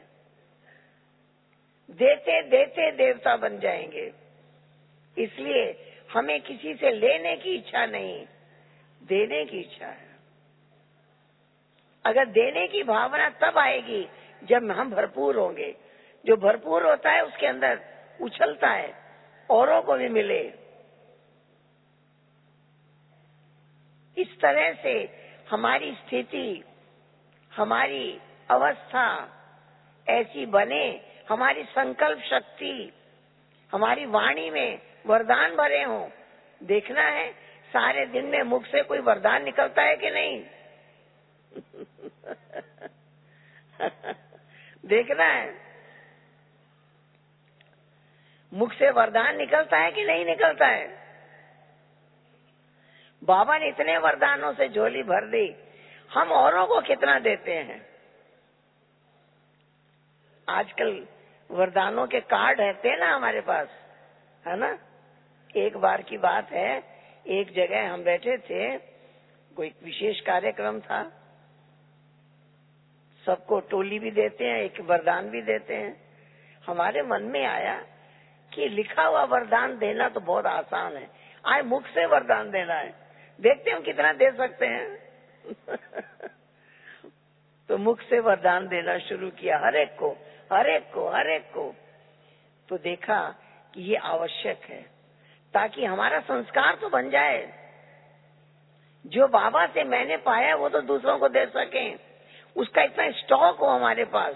S2: देते देते देवता बन जाएंगे। इसलिए हमें किसी से लेने की इच्छा नहीं, देने की इच्छा है। अगर देने की भावना तब आएगी जब हम भरपूर होंगे। जो भरपूर होता है उसके अंदर उछलता है, औरों को भी मिले। इस तरह से हमारी स्थिति, हमारी अवस्था ऐसी बने, हमारी संकल्प शक्ति, हमारी वाणी में वरदान भरे हों। देखना है सारे दिन में मुख से कोई वरदान निकलता है कि नहीं? देखना है मुख से वरदान निकलता है कि नहीं निकलता है। बाबा ने इतने वरदानों से झोली भर दी, हम औरों को कितना देते हैं? आजकल वरदानों के कार्ड रहते हैं ना हमारे पास, है ना। एक बार की बात है, एक जगह हम बैठे थे, कोई विशेष कार्यक्रम था। सबको टोली भी देते हैं, एक वरदान भी देते हैं। हमारे मन में आया कि लिखा हुआ वरदान देना तो बहुत आसान है, आज मुख से वरदान देना है, देखते हम कितना दे सकते हैं। तो मुख से वरदान देना शुरू किया, हर एक को। तो देखा कि ये आवश्यक है ताकि हमारा संस्कार तो बन जाए। जो बाबा से मैंने पाया वो तो दूसरों को दे सकें, उसका इतना स्टॉक हो हमारे पास।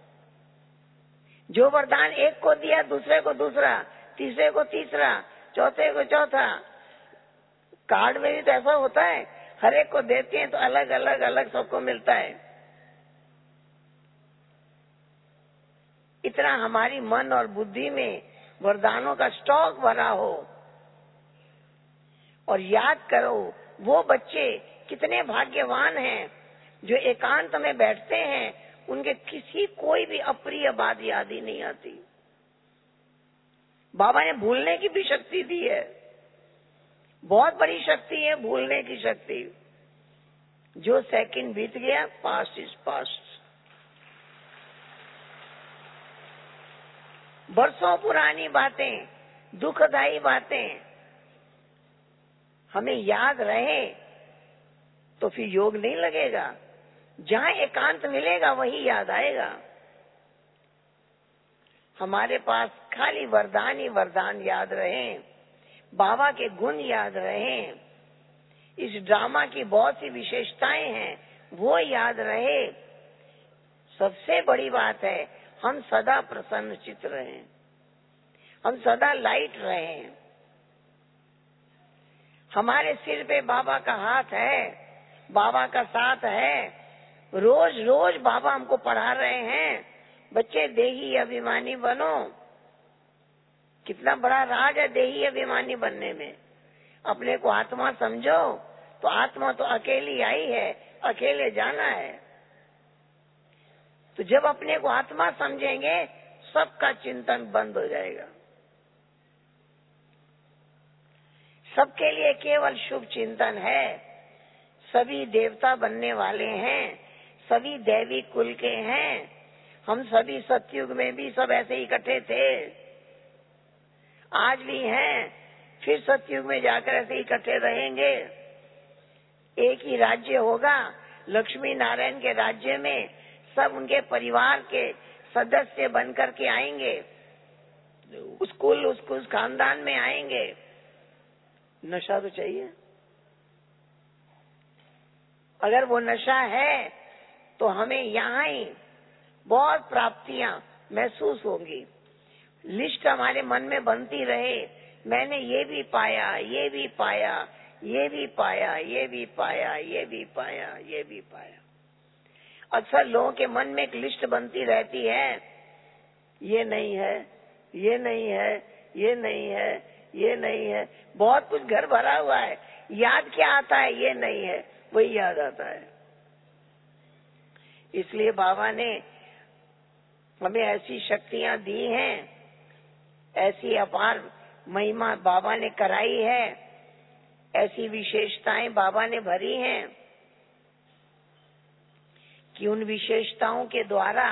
S2: जो वरदान एक को दिया, दूसरे को दूसरा, तीसरे को तीसरा, चौथे को चौथा। कार्ड में भी तो ऐसा होता है, हर एक को देते हैं तो अलग अलग सबको मिलता है। इतना हमारी मन और बुद्धि में वरदानों का स्टॉक भरा हो। और याद करो वो बच्चे कितने भाग्यवान हैं जो एकांत में बैठते हैं, उनके किसी कोई भी अप्रिय बात याद ही नहीं आती। बाबा ने भूलने की भी शक्ति दी है, बहुत बड़ी शक्ति है भूलने की शक्ति। जो सेकंड बीत गया, पास्ट इज पास्ट। बरसों पुरानी बातें, दुखदायी बातें हमें याद रहे तो फिर योग नहीं लगेगा। जहां एकांत मिलेगा वही याद आएगा। हमारे पास खाली वरदान ही वरदान याद रहे, बाबा के गुण याद रहे, इस ड्रामा की बहुत सी विशेषताएं हैं वो याद रहे। सबसे बड़ी बात है हम सदा प्रसन्न चित्त रहें, हम सदा लाइट रहें। हमारे सिर पे बाबा का हाथ है, बाबा का साथ है। रोज रोज बाबा हमको पढ़ा रहे हैं, बच्चे देही अभिमानी बनो। कितना बड़ा राज है देही अभिमानी बनने में। अपने को आत्मा समझो तो आत्मा तो अकेली आई है, अकेले जाना है। तो जब अपने को आत्मा समझेंगे सबका चिंतन बंद हो जाएगा। सबके लिए केवल शुभ चिंतन है। सभी देवता बनने वाले हैं, सभी दैवी कुल के हैं। हम सभी सतयुग में भी सब ऐसे ही इकट्ठे थे, आज भी हैं, फिर सतयुग में जाकर ऐसे इकट्ठे रहेंगे। एक ही राज्य होगा, लक्ष्मी नारायण के राज्य में सब उनके परिवार के सदस्य बनकर के आएंगे, उस खानदान में आएंगे। नशा तो चाहिए। अगर वो नशा है तो हमें यहाँ ही बहुत प्राप्तियां महसूस होंगी। लिस्ट हमारे मन में बनती रहे, मैंने ये भी पाया, ये भी पाया, ये भी पाया, ये भी पाया, ये भी पाया, ये भी पाया। अक्सर लोगों के मन में एक लिस्ट बनती रहती है, ये नहीं है, ये नहीं है, ये नहीं है, ये नहीं है। बहुत कुछ घर भरा हुआ है, याद क्या आता है? ये नहीं है। वही याद आता है। इसलिए बाबा ने हमें ऐसी शक्तियां दी हैं, ऐसी अपार महिमा बाबा ने कराई है, ऐसी विशेषताएं बाबा ने भरी हैं कि उन विशेषताओं के द्वारा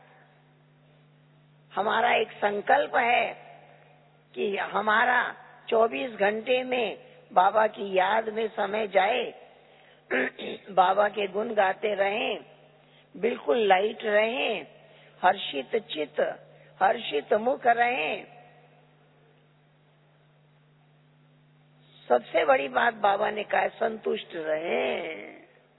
S2: हमारा एक संकल्प है कि हमारा 24 घंटे में बाबा की याद में समय जाए, बाबा के गुण गाते रहें, बिल्कुल लाइट रहें, हर्षित चित्त, हर्षित मुख रहें। सबसे बड़ी बात बाबा ने कहा है, संतुष्ट रहें।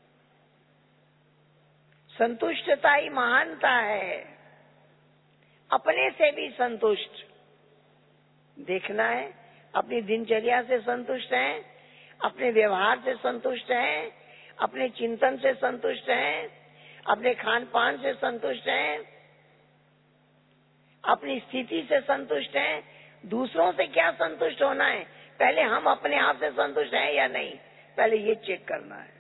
S2: संतुष्टता ही महानता है। अपने से भी संतुष्ट देखना है, अपनी दिनचर्या से संतुष्ट हैं, अपने व्यवहार से संतुष्ट हैं, अपने चिंतन से संतुष्ट हैं, अपने खान पान से संतुष्ट हैं, अपनी स्थिति से संतुष्ट हैं। दूसरों से क्या संतुष्ट होना है, पहले हम अपने आप से संतुष्ट हैं या नहीं, पहले ये चेक करना है।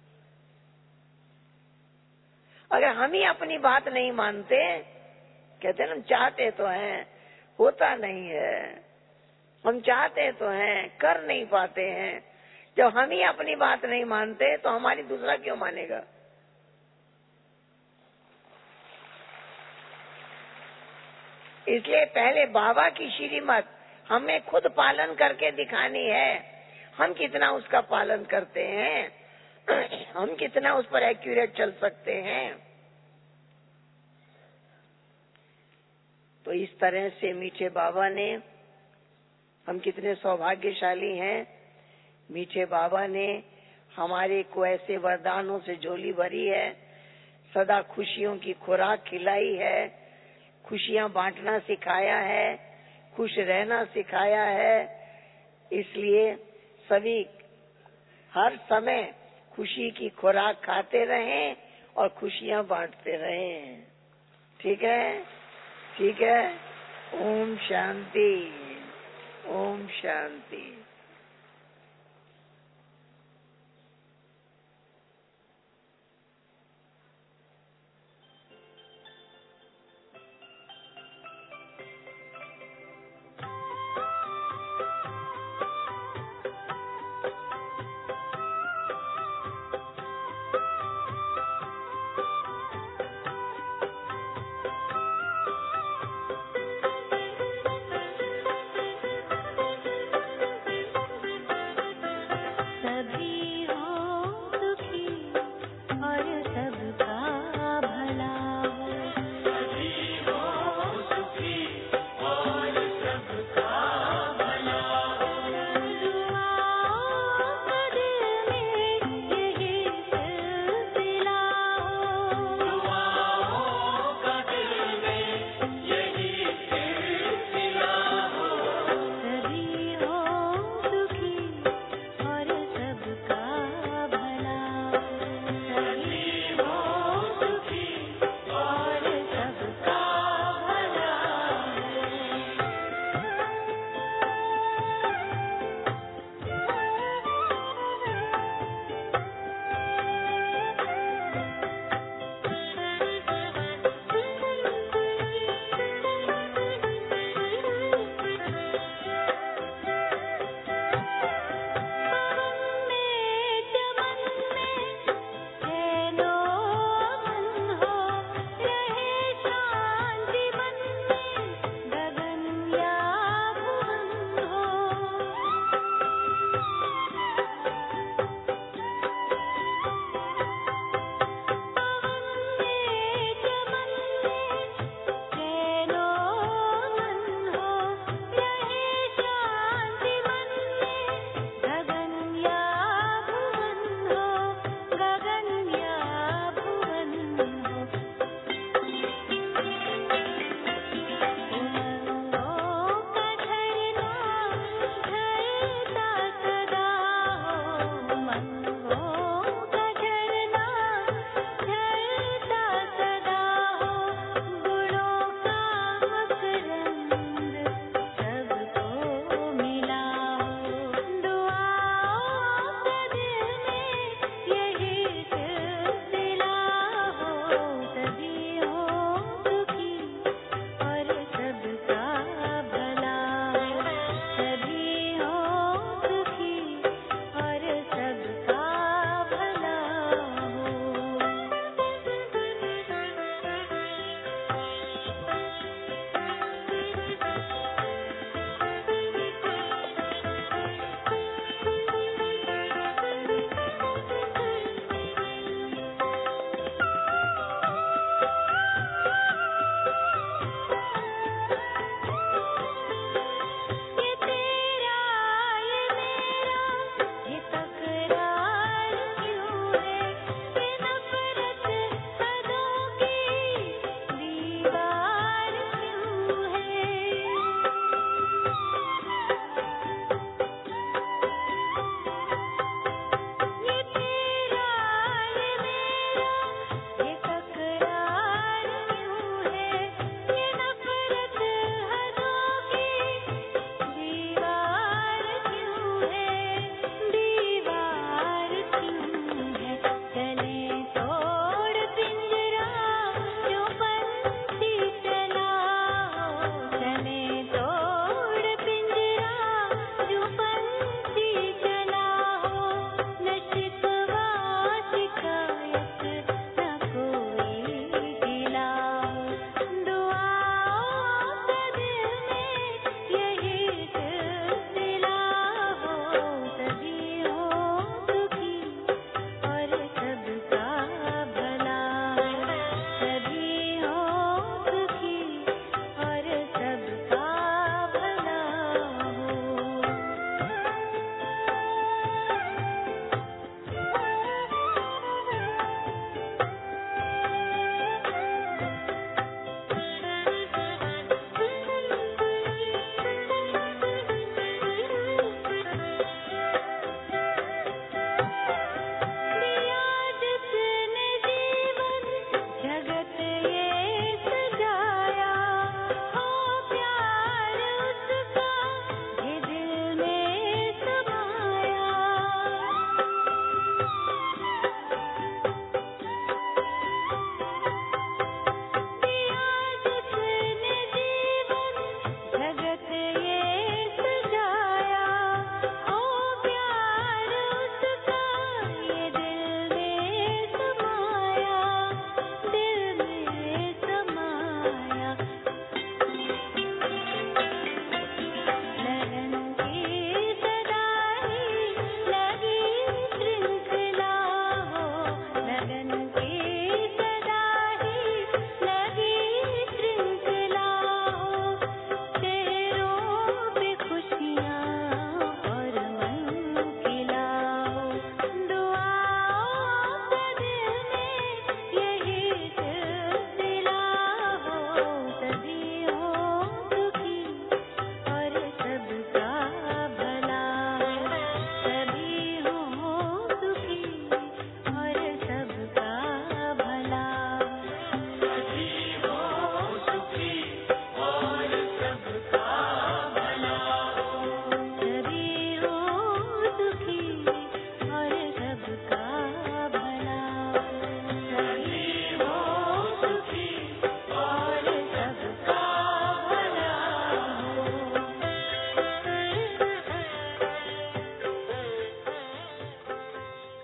S2: अगर हम ही अपनी बात नहीं मानते, कहते हैं हम चाहते तो हैं, होता नहीं है, हम चाहते तो हैं, कर नहीं पाते हैं। जब हम ही अपनी बात नहीं मानते तो हमारी दूसरा क्यों मानेगा? इसलिए पहले बाबा की श्रीमत हमें खुद पालन करके दिखानी है। हम कितना उसका पालन करते हैं, हम कितना उस पर एक्यूरेट चल सकते हैं। तो इस तरह से मीठे बाबा ने, हम कितने सौभाग्यशाली हैं, मीठे बाबा ने हमारे को ऐसे वरदानों से झोली भरी है, सदा खुशियों की खुराक खिलाई है, खुशियां बांटना सिखाया है, खुश रहना सिखाया है। इसलिए सभी हर समय खुशी की खुराक खाते रहें और खुशियां बांटते रहें। ठीक है, ठीक है। ओम शांति, ओम शांति।